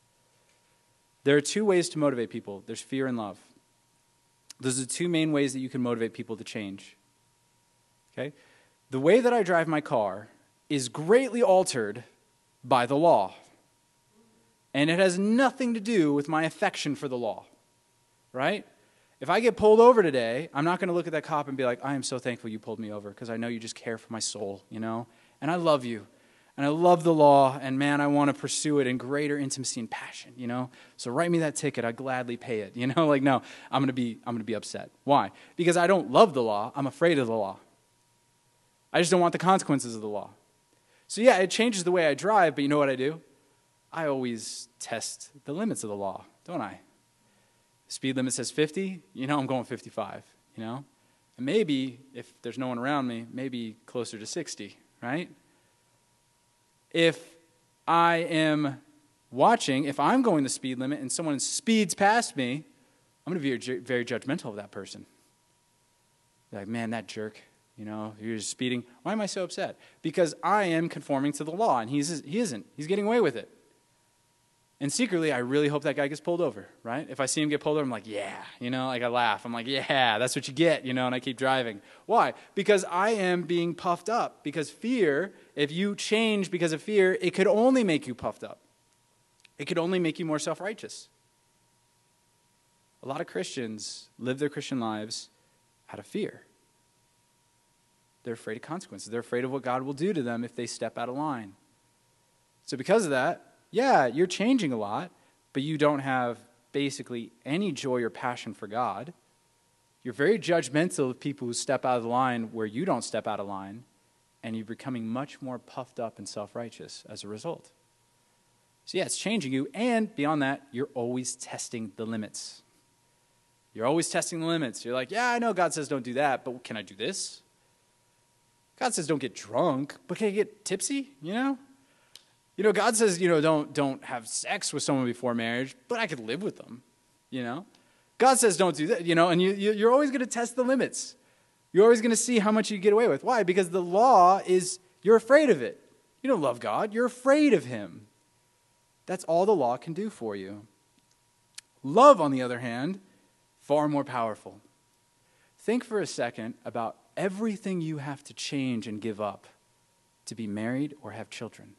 There are two ways to motivate people. There's fear and love. Those are the two main ways that you can motivate people to change. Okay? The way that I drive my car is greatly altered by the law. And it has nothing to do with my affection for the law. Right? If I get pulled over today, I'm not going to look at that cop and be like, I am so thankful you pulled me over because I know you just care for my soul, you know? And I love you. And I love the law, and man, I want to pursue it in greater intimacy and passion, you know? So write me that ticket, I'd gladly pay it, you know? Like, no, I'm going to be I'm going to be upset. Why? Because I don't love the law, I'm afraid of the law. I just don't want the consequences of the law. So yeah, it changes the way I drive, but you know what I do? I always test the limits of the law, don't I? Speed limit says fifty, you know I'm going fifty-five, you know? And maybe, if there's no one around me, maybe closer to sixty, right? If I am watching, if I'm going the speed limit and someone speeds past me, I'm going to be very judgmental of that person. Like, man, that jerk, you know, you're just speeding. Why am I so upset? Because I am conforming to the law, and he's, he isn't. He's getting away with it. And secretly, I really hope that guy gets pulled over, right? If I see him get pulled over, I'm like, yeah, you know, like I laugh. I'm like, yeah, that's what you get, you know, and I keep driving. Why? Because I am being puffed up. Because fear, if you change because of fear, it could only make you puffed up. It could only make you more self-righteous. A lot of Christians live their Christian lives out of fear. They're afraid of consequences. They're afraid of what God will do to them if they step out of line. So because of that, yeah, you're changing a lot, but you don't have basically any joy or passion for God. You're very judgmental of people who step out of the line where you don't step out of line, and you're becoming much more puffed up and self-righteous as a result. So yeah, it's changing you, and beyond that, you're always testing the limits. You're always testing the limits. You're like, yeah, I know God says don't do that, but can I do this? God says don't get drunk, but can I get tipsy, you know? You know, God says, you know, don't don't have sex with someone before marriage, but I could live with them, you know? God says don't do that, you know, and you, you, you're always going to test the limits. You're always going to see how much you get away with. Why? Because the law is, you're afraid of it. You don't love God. You're afraid of him. That's all the law can do for you. Love, on the other hand, far more powerful. Think for a second about everything you have to change and give up to be married or have children.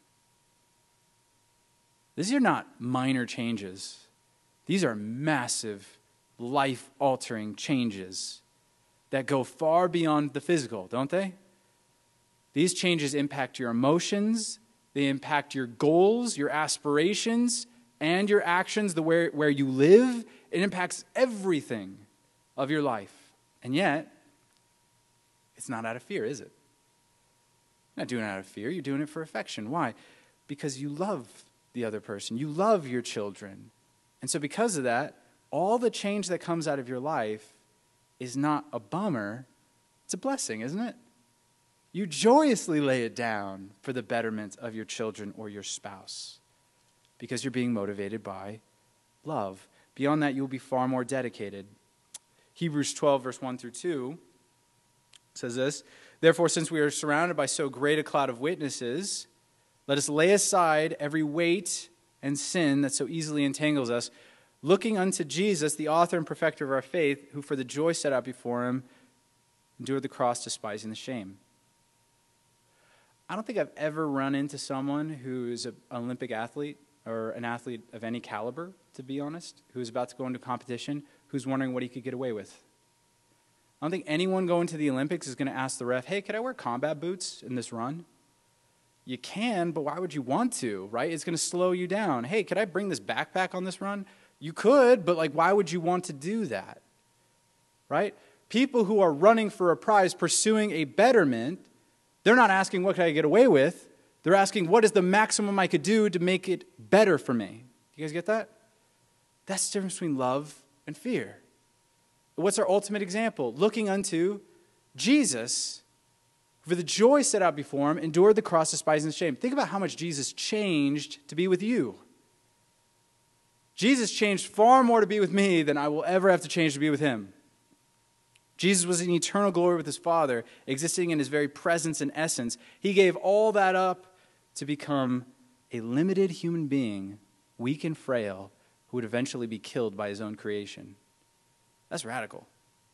These are not minor changes. These are massive, life-altering changes that go far beyond the physical, don't they? These changes impact your emotions, they impact your goals, your aspirations, and your actions, the where, where you live. It impacts everything of your life. And yet, it's not out of fear, is it? You're not doing it out of fear. You're doing it for affection. Why? Because you love the other person. You love your children. And so because of that, all the change that comes out of your life is not a bummer. It's a blessing, isn't it? You joyously lay it down for the betterment of your children or your spouse because you're being motivated by love. Beyond that, you'll be far more dedicated. Hebrews twelve, verse one through two says this, "Therefore, since we are surrounded by so great a cloud of witnesses, let us lay aside every weight and sin that so easily entangles us, looking unto Jesus, the author and perfecter of our faith, who for the joy set out before him endured the cross, despising the shame." I don't think I've ever run into someone who's an Olympic athlete or an athlete of any caliber, to be honest, who's about to go into competition, who's wondering what he could get away with. I don't think anyone going to the Olympics is going to ask the ref, hey, could I wear combat boots in this run? You can, but why would you want to, right? It's going to slow you down. Hey, could I bring this backpack on this run? You could, but like, why would you want to do that, right? People who are running for a prize, pursuing a betterment, they're not asking, what can I get away with? They're asking, what is the maximum I could do to make it better for me? You guys get that? That's the difference between love and fear. What's our ultimate example? Looking unto Jesus, for the joy set out before him, endured the cross, despising the shame. Think about how much Jesus changed to be with you. Jesus changed far more to be with me than I will ever have to change to be with him. Jesus was in eternal glory with his Father, existing in his very presence and essence. He gave all that up to become a limited human being, weak and frail, who would eventually be killed by his own creation. That's radical.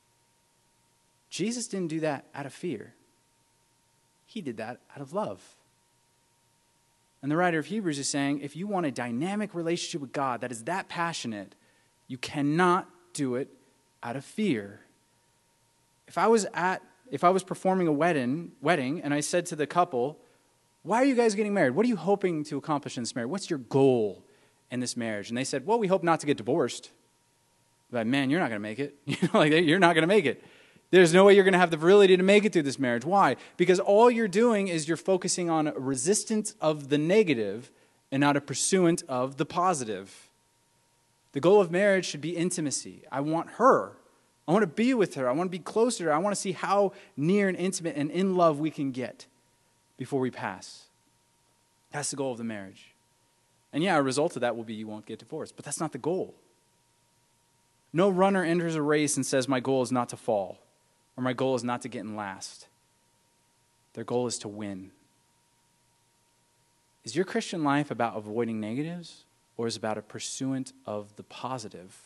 Jesus didn't do that out of fear. He did that out of love. And the writer of Hebrews is saying, if you want a dynamic relationship with God that is that passionate, you cannot do it out of fear. If I was at, if I was performing a wedding, wedding, and I said to the couple, why are you guys getting married? What are you hoping to accomplish in this marriage? What's your goal in this marriage? And they said, well, we hope not to get divorced. But man, you're not going to make it. You know, like you're not going to make it. There's no way you're going to have the virility to make it through this marriage. Why? Because all you're doing is you're focusing on a resistance of the negative and not a pursuant of the positive. The goal of marriage should be intimacy. I want her. I want to be with her. I want to be closer to her. I want to see how near and intimate and in love we can get before we pass. That's the goal of the marriage. And yeah, a result of that will be you won't get divorced. But that's not the goal. No runner enters a race and says, my goal is not to fall, or my goal is not to get in last. Their goal is to win. Is your Christian life about avoiding negatives or is about a pursuant of the positive.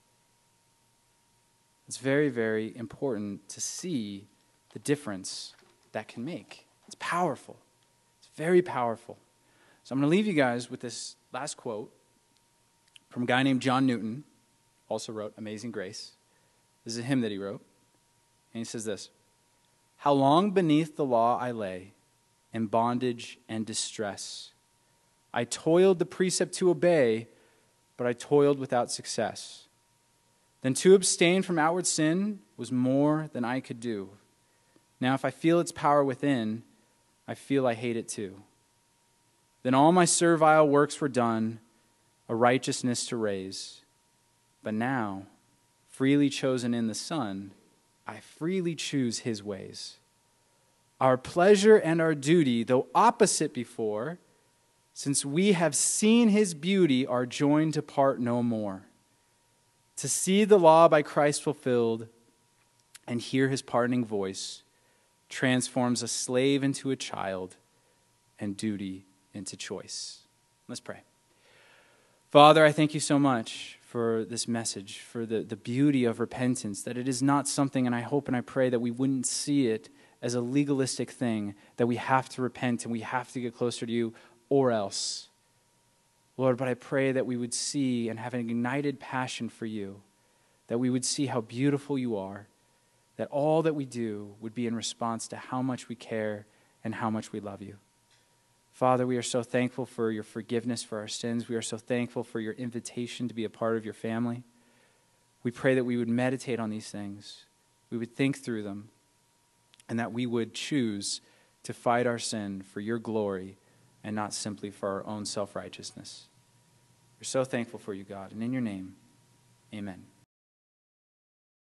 It's very, very important to see the difference that can make. It's powerful. It's very powerful. So I'm going to leave you guys with this last quote from a guy named John Newton, also wrote Amazing Grace. This is a hymn that he wrote. And he says this: "How long beneath the law I lay, in bondage and distress. I toiled the precept to obey, but I toiled without success. Then to abstain from outward sin was more than I could do. Now if I feel its power within, I feel I hate it too. Then all my servile works were done, a righteousness to raise. But now, freely chosen in the Son, I freely choose his ways. Our pleasure and our duty, though opposite before, since we have seen his beauty, are joined to part no more. To see the law by Christ fulfilled and hear his pardoning voice transforms a slave into a child and duty into choice." Let's pray. Father, I thank you so much for this message, for the, the beauty of repentance, that it is not something, and I hope and I pray that we wouldn't see it as a legalistic thing, that we have to repent and we have to get closer to you or else. Lord, but I pray that we would see and have an ignited passion for you, that we would see how beautiful you are, that all that we do would be in response to how much we care and how much we love you. Father, we are so thankful for your forgiveness for our sins. We are so thankful for your invitation to be a part of your family. We pray that we would meditate on these things, we would think through them, and that we would choose to fight our sin for your glory and not simply for our own self-righteousness. We're so thankful for you, God, and in your name, amen.